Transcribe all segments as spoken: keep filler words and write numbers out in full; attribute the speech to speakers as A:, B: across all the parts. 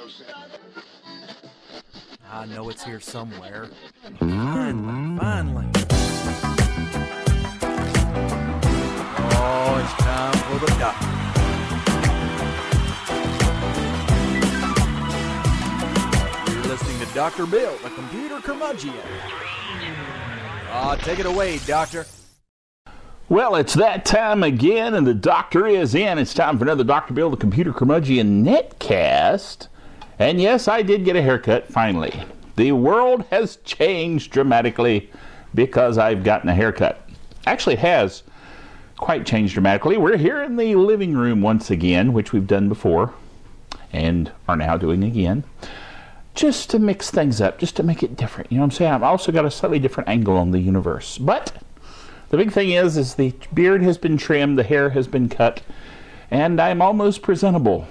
A: I know it's here somewhere. Finally, finally. Oh, it's time for the doctor. You're listening to Doctor Bill, the computer curmudgeon. Ah, uh, take it away, Doctor.
B: Well, it's that time again, and the doctor is in. It's time for another Doctor Bill, the computer curmudgeon netcast. And yes, I did get a haircut, finally. The world has changed dramatically because I've gotten a haircut. Actually, it has quite changed dramatically. We're here in the living room once again, which we've done before, and are now doing again. Just to mix things up, just to make it different. You know what I'm saying? I've also got a slightly different angle on the universe. But the big thing is, is the beard has been trimmed, the hair has been cut, and I'm almost presentable.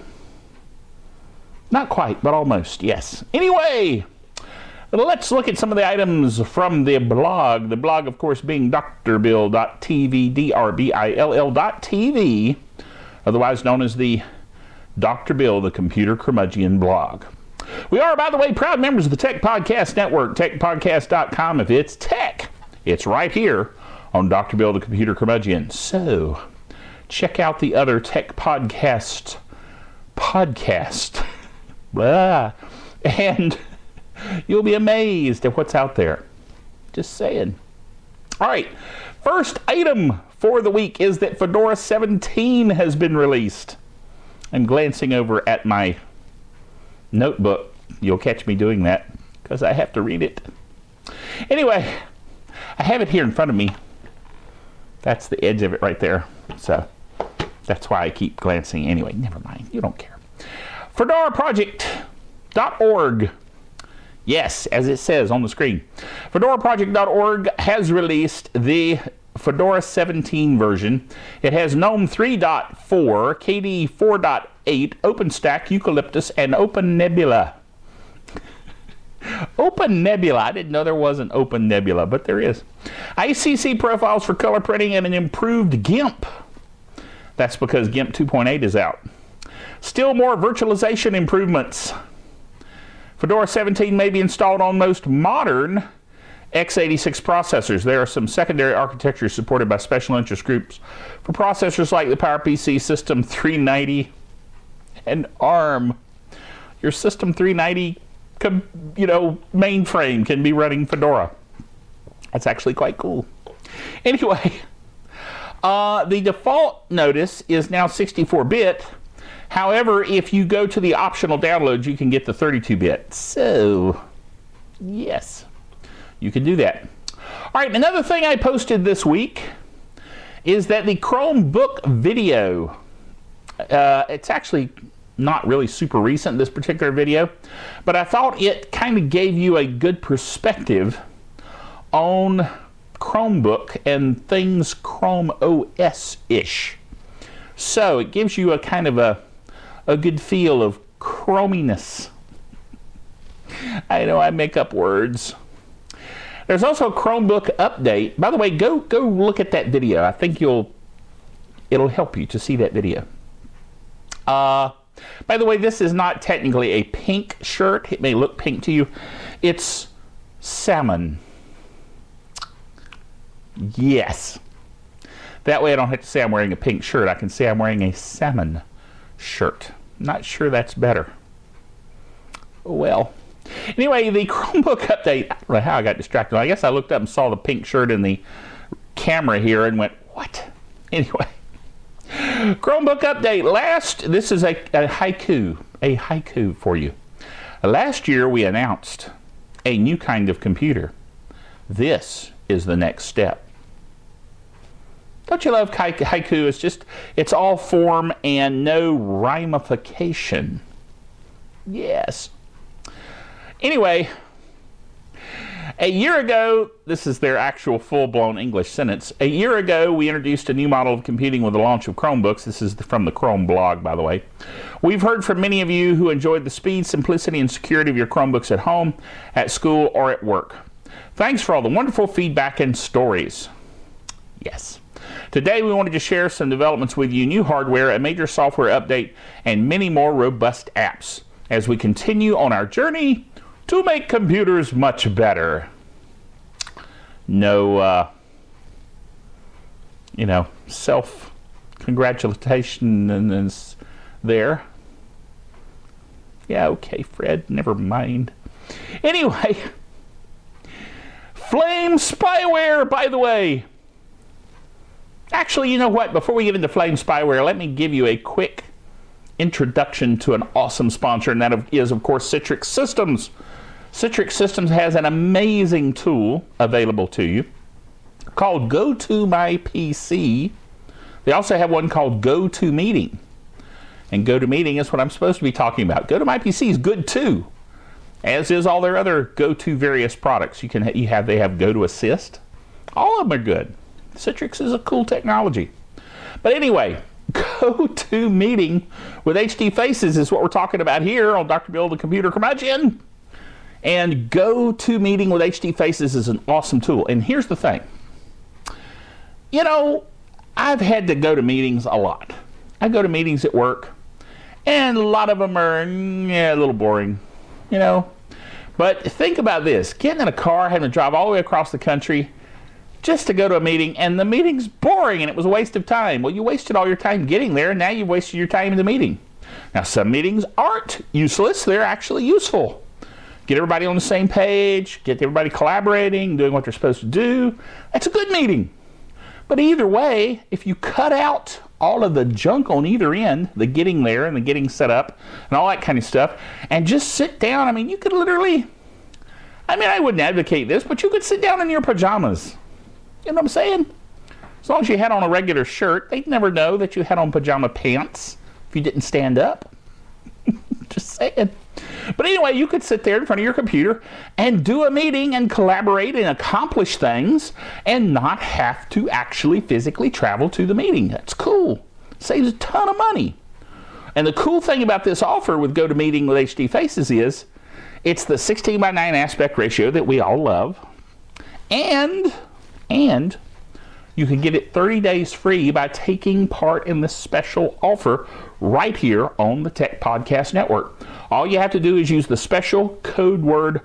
B: Not quite, but almost, yes. Anyway, let's look at some of the items from the blog. The blog, of course, being d r bill dot t v, D R B I L L dot T V, otherwise known as the Doctor Bill, the Computer Curmudgeon blog. We are, by the way, proud members of the Tech Podcast Network, tech podcast dot com. If it's tech, it's right here on Doctor Bill, the Computer Curmudgeon. So, check out the other Tech Podcast podcast. Blah. And you'll be amazed at what's out there. Just saying. All right. First item for the week is that Fedora seventeen has been released. I'm glancing over at my notebook. You'll catch me doing that because I have to read it. Anyway, I have it here in front of me. That's the edge of it right there. So that's why I keep glancing. Anyway, never mind. You don't care. Fedora project dot org. Yes, as it says on the screen. Fedora project dot org has released the Fedora seventeen version. It has GNOME three point four, K D four point eight, OpenStack, Eucalyptus, and OpenNebula. OpenNebula. I didn't know there was an OpenNebula, but there is. I C C profiles for color printing and an improved GIMP. That's because GIMP two point eight is out. Still more virtualization improvements. Fedora seventeen may be installed on most modern x eighty-six processors. There are some secondary architectures supported by special interest groups for processors like the PowerPC System three ninety and ARM. Your System three ninety, you know, mainframe can be running Fedora. That's actually quite cool. Anyway, uh, the default notice is now sixty-four bit. However, if you go to the optional downloads, you can get the thirty-two bit. So, yes, you can do that. All right, another thing I posted this week is that the Chromebook video, uh, it's actually not really super recent, this particular video, but I thought it kind of gave you a good perspective on Chromebook and things Chrome O S-ish. So it gives you a kind of a, a good feel of chrominess. I know I make up words. There's also a Chromebook update. By the way, go go look at that video. I think you'll it'll help you to see that video. Uh, by the way, this is not technically a pink shirt. It may look pink to you. It's salmon. Yes. That way I don't have to say I'm wearing a pink shirt. I can say I'm wearing a salmon shirt. Not sure that's better. Well. Anyway, the Chromebook update. I don't know how I got distracted. I guess I looked up and saw the pink shirt in the camera here and went, what? Anyway. Chromebook update. Last, this is a, a haiku. A haiku for you. Last year we announced a new kind of computer. This is the next step. Don't you love haiku? It's just, it's all form and no ramification. Yes. Anyway, a year ago, this is their actual full-blown English sentence. A year ago, we introduced a new model of computing with the launch of Chromebooks. This is from the Chrome blog, by the way. We've heard from many of you who enjoyed the speed, simplicity, and security of your Chromebooks at home, at school, or at work. Thanks for all the wonderful feedback and stories. Yes. Today, we wanted to share some developments with you, new hardware, a major software update, and many more robust apps. as we continue on our journey to make computers much better. No, uh, you know, self-congratulations there. Yeah, okay, Fred, never mind. Anyway, Flame spyware, by the way. Actually, you know what? Before we get into Flame spyware, let me give you a quick introduction to an awesome sponsor, and that is, of course, Citrix Systems. Citrix Systems has an amazing tool available to you called GoToMyPC. They also have one called GoToMeeting. And GoToMeeting is what I'm supposed to be talking about. GoToMyPC is good too, as is all their other GoTo various products. You can you have they have GoToAssist. All of them are good. Citrix is a cool technology. But anyway, GoToMeeting with H D Faces is what we're talking about here on Doctor Bill the Computer Curmudgeon. And GoToMeeting with H D Faces is an awesome tool. And here's the thing. You know, I've had to go to meetings a lot. I go to meetings at work, and a lot of them are yeah, a little boring, you know. But think about this. Getting in a car, having to drive all the way across the country just to go to a meeting, and the meeting's boring, and it was a waste of time. Well, you wasted all your time getting there, and now you've wasted your time in the meeting. Now, some meetings aren't useless. They're actually useful. Get everybody on the same page, get everybody collaborating, doing what they're supposed to do. That's a good meeting. But either way, if you cut out all of the junk on either end, the getting there and the getting set up and all that kind of stuff, and just sit down, I mean, you could literally, I mean, I wouldn't advocate this, but you could sit down in your pajamas. You know what I'm saying? As long as you had on a regular shirt, they'd never know that you had on pajama pants if you didn't stand up. Just saying. But anyway, you could sit there in front of your computer and do a meeting and collaborate and accomplish things and not have to actually physically travel to the meeting. That's cool. Saves a ton of money. And the cool thing about this offer with GoToMeeting with H D Faces is it's the sixteen by nine aspect ratio that we all love. And, and you can get it thirty days free by taking part in this special offer right here on the Tech Podcast Network. All you have to do is use the special code word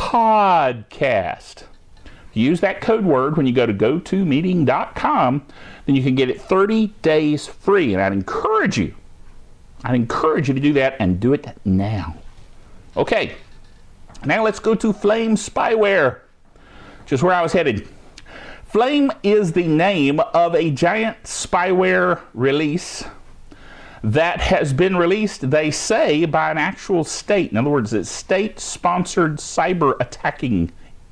B: podcast. If you use that code word when you go to go to meeting dot com, then you can get it thirty days free. And I'd encourage you, I'd encourage you to do that and do it now. Okay, now let's go to Flame spyware, just where I was headed. Flame is the name of a giant spyware release that has been released, they say, by an actual state. In other words, it's state-sponsored cyber attacking.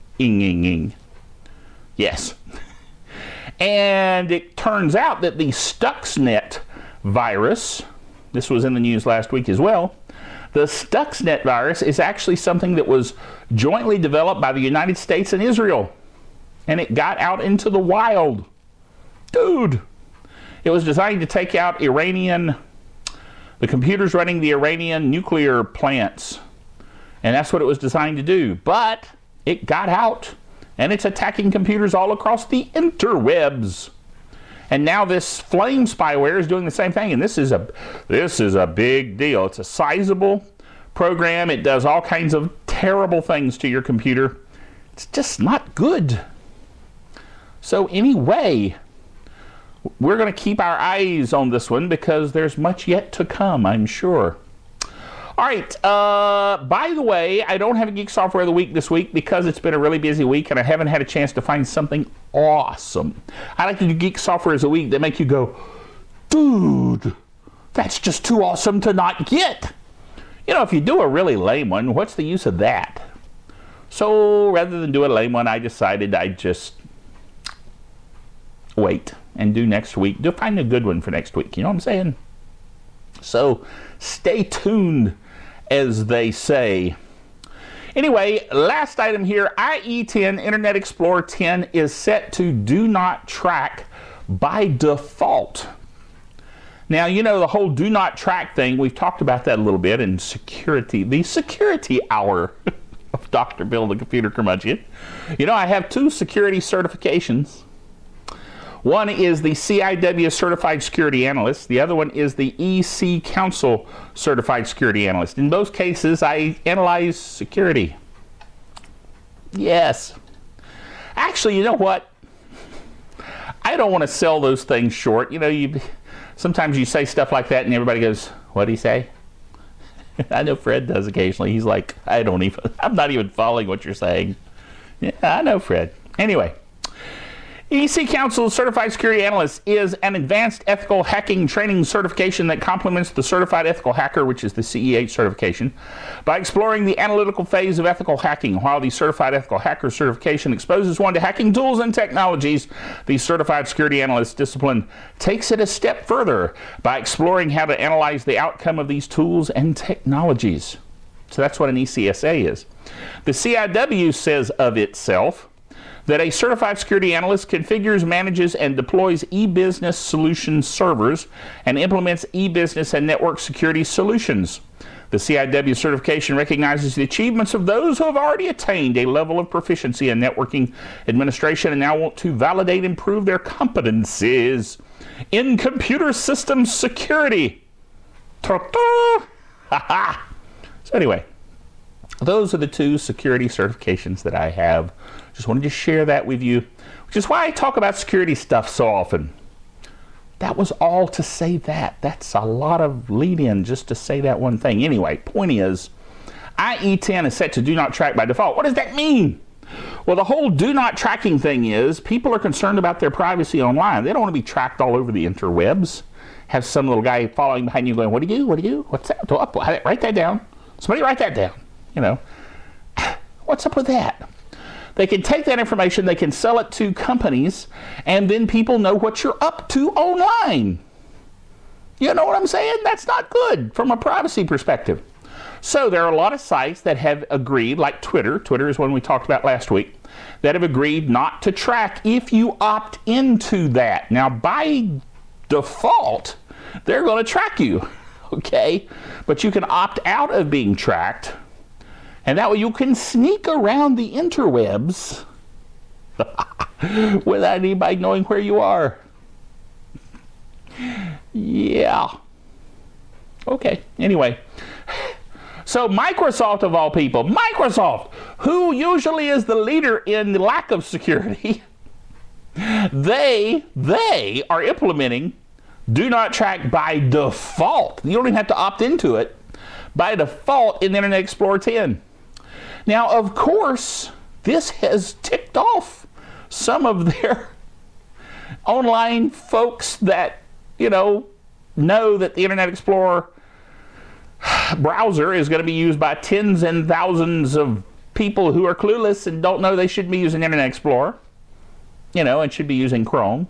B: Yes. And it turns out that the Stuxnet virus, this was in the news last week as well, the Stuxnet virus is actually something that was jointly developed by the United States and Israel. And it got out into the wild. Dude! It was designed to take out Iranian, the computers running the Iranian nuclear plants. And that's what it was designed to do. But it got out, and it's attacking computers all across the interwebs. And now this Flame spyware is doing the same thing. And this is a, this is a big deal. It's a sizable program. It does all kinds of terrible things to your computer. It's just not good. So anyway, we're going to keep our eyes on this one because there's much yet to come, I'm sure. All right, uh, by the way, I don't have a Geek Software of the Week this week because it's been a really busy week and I haven't had a chance to find something awesome. I like to do Geek Software of the Week that make you go, dude, that's just too awesome to not get. You know, if you do a really lame one, what's the use of that? So rather than do a lame one, I decided I'd just wait and do next week. Do find a good one for next week. You know what I'm saying? So stay tuned, as they say. Anyway, last item here, I E ten, Internet Explorer ten, is set to do not track by default. Now, you know, the whole do not track thing, we've talked about that a little bit in security, the security hour of Doctor Bill the Computer Curmudgeon. You know, I have two security certifications. One is the C I W Certified Security Analyst. The other one is the E C Council Certified Security Analyst. In both cases, I analyze security. Yes. Actually, you know what? I don't want to sell those things short. You know, you sometimes you say stuff like that and everybody goes, what'd he say? I know Fred does occasionally. He's like, I don't even, I'm not even following what you're saying. Yeah, I know Fred. Anyway. E C Council Certified Security Analyst is an advanced ethical hacking training certification that complements the Certified Ethical Hacker, which is the C E H certification, by exploring the analytical phase of ethical hacking. While the Certified Ethical Hacker certification exposes one to hacking tools and technologies, the Certified Security Analyst discipline takes it a step further by exploring how to analyze the outcome of these tools and technologies. So that's what an E C S A is. The C I W says of itself that a certified security analyst configures, manages, and deploys e-business solution servers and implements e-business and network security solutions. The C I W certification recognizes the achievements of those who have already attained a level of proficiency in networking administration and now want to validate and improve their competencies in computer systems security. Ta-ta! Ha-ha! So anyway, those are the two security certifications that I have. Just wanted to share that with you, which is why I talk about security stuff so often. That was all to say that. That's a lot of lead-in just to say that one thing. Anyway, point is, I E ten is set to do not track by default. What does that mean? Well, the whole do not tracking thing is people are concerned about their privacy online. They don't want to be tracked all over the interwebs. Have some little guy following behind you going, what do you do? What do you do? What's that? Write that down. Somebody write that down. You know, what's up with that? They can take that information, they can sell it to companies, and then people know what you're up to online. You know what I'm saying? That's not good from a privacy perspective. So there are a lot of sites that have agreed, like Twitter, Twitter is one we talked about last week, that have agreed not to track if you opt into that. Now, by default, they're going to track you, okay? But you can opt out of being tracked. And that way you can sneak around the interwebs without anybody knowing where you are. Yeah. Okay, anyway. So Microsoft, of all people, Microsoft, who usually is the leader in the lack of security, they, they are implementing do not track by default. You don't even have to opt into it. By default in Internet Explorer ten. Now, of course, this has ticked off some of their online folks that, you know, know that the Internet Explorer browser is going to be used by tens and thousands of people who are clueless and don't know they should be using Internet Explorer, you know, and should be using Chrome.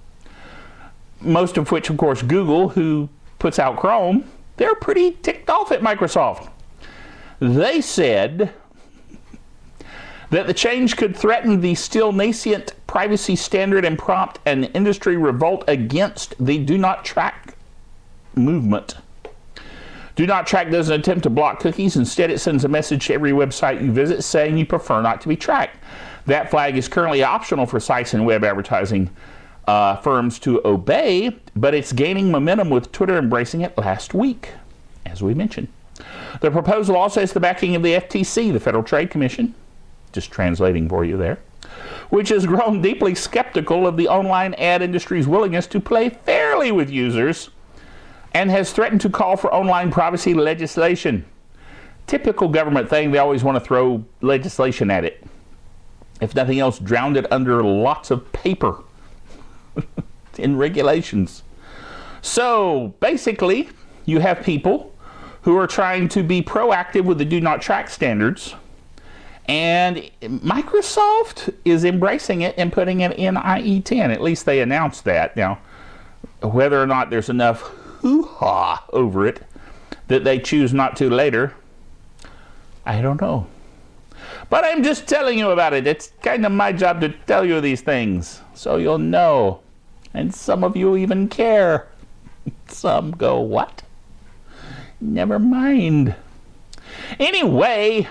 B: Most of which, of course, Google, who puts out Chrome, they're pretty ticked off at Microsoft. They said that the change could threaten the still nascent privacy standard and prompt an industry revolt against the do not track movement. Do not track doesn't attempt to block cookies. Instead, it sends a message to every website you visit saying you prefer not to be tracked. That flag is currently optional for sites and web advertising uh, firms to obey, but it's gaining momentum with Twitter embracing it last week, as we mentioned. The proposal also has the backing of the F T C, the Federal Trade Commission, just translating for you there, which has grown deeply skeptical of the online ad industry's willingness to play fairly with users and has threatened to call for online privacy legislation. Typical government thing, they always want to throw legislation at it. If nothing else, drown it under lots of paper in regulations. So basically, you have people who are trying to be proactive with the do not track standards, and Microsoft is embracing it and putting it in I E ten. At least they announced that. Now, whether or not there's enough hoo-ha over it that they choose not to later, I don't know. But I'm just telling you about it. It's kind of my job to tell you these things, so you'll know. And some of you even care. Some go, what? Never mind. Anyway,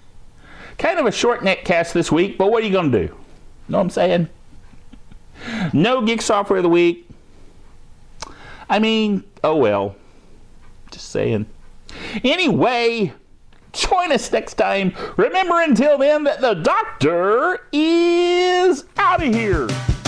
B: kind of a short netcast this week, but what are you going to do? Know what I'm saying? No Geek Software of the Week. I mean, oh well. Just saying. Anyway, join us next time. Remember until then that the doctor is out of here.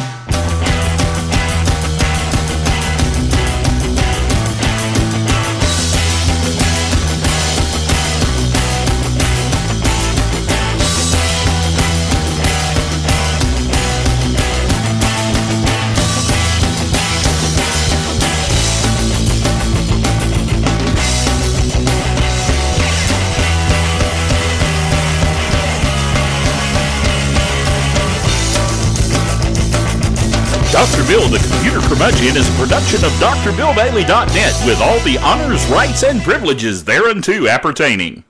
B: Doctor Bill, the Computer Curmudgeon, is a production of D R Bill Bailey dot net with all the honors, rights, and privileges thereunto appertaining.